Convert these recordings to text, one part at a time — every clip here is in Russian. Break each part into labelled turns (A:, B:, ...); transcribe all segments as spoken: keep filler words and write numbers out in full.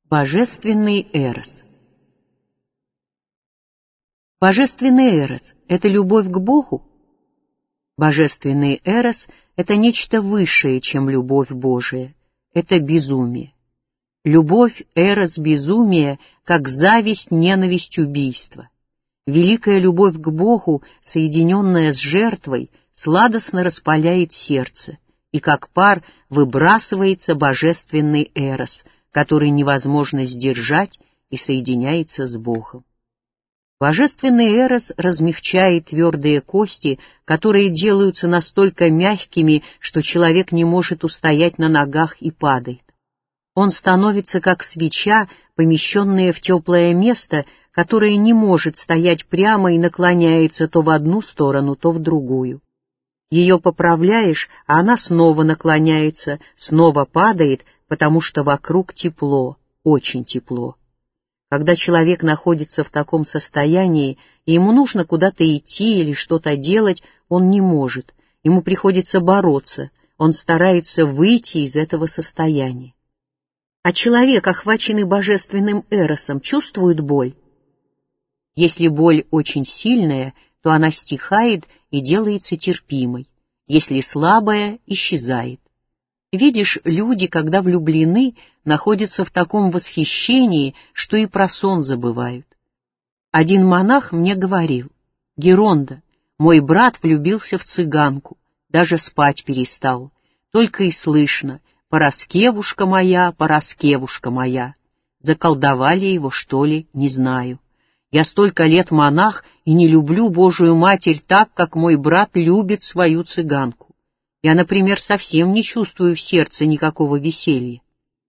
A: Божественный Эрос. Божественный Эрос — это любовь к Богу? Божественный Эрос — это нечто высшее, чем любовь Божия. Это безумие. Любовь, Эрос, безумие, как зависть, ненависть, убийство. Великая любовь к Богу, соединенная с жертвой, сладостно распаляет сердце, и как пар выбрасывается божественный Эрос, который невозможно сдержать и соединяется с Богом. Божественный Эрос размягчает твердые кости, которые делаются настолько мягкими, что человек не может устоять на ногах и падает. Он становится как свеча, помещенная в теплое место, которое не может стоять прямо и наклоняется то в одну сторону, то в другую. Ее поправляешь, а она снова наклоняется, снова падает, потому что вокруг тепло, очень тепло. Когда человек находится в таком состоянии, и ему нужно куда-то идти или что-то делать, он не может, ему приходится бороться, он старается выйти из этого состояния. А человек, охваченный божественным Эросом, чувствует боль? Если боль очень сильная, то она стихает и делается терпимой, если слабая — исчезает. Видишь, люди, когда влюблены, находятся в таком восхищении, что и про сон забывают. Один монах мне говорил: «Геронда, мой брат влюбился в цыганку, даже спать перестал, только и слышно: Параскевушка моя, Параскевушка моя». Заколдовали его, что ли, не знаю. Я столько лет монах и не люблю Божию Матерь так, как мой брат любит свою цыганку. Я, например, совсем не чувствую в сердце никакого веселья.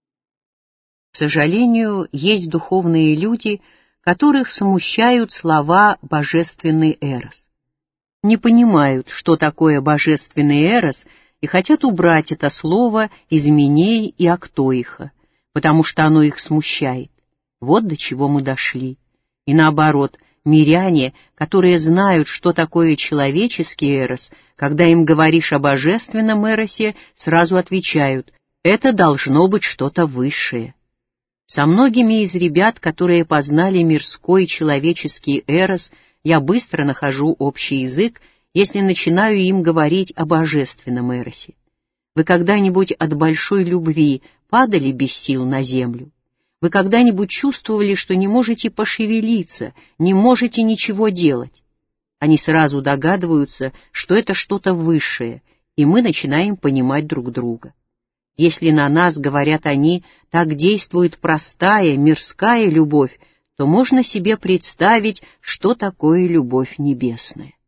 A: К сожалению, есть духовные люди, которых смущают слова «божественный Эрос». Не понимают, что такое божественный Эрос, и хотят убрать это слово из Минеи и Актоиха, потому что оно их смущает. Вот до чего мы дошли. И наоборот, миряне, которые знают, что такое человеческий Эрос, когда им говоришь о божественном Эросе, сразу отвечают: это должно быть что-то высшее. Со многими из ребят, которые познали мирской человеческий Эрос, я быстро нахожу общий язык, если начинаю им говорить о божественном Эросе. Вы когда-нибудь от большой любви падали без сил на землю? Вы когда-нибудь чувствовали, что не можете пошевелиться, не можете ничего делать? Они сразу догадываются, что это что-то высшее, и мы начинаем понимать друг друга. Если на нас, говорят они, так действует простая, мирская любовь, то можно себе представить, что такое любовь небесная.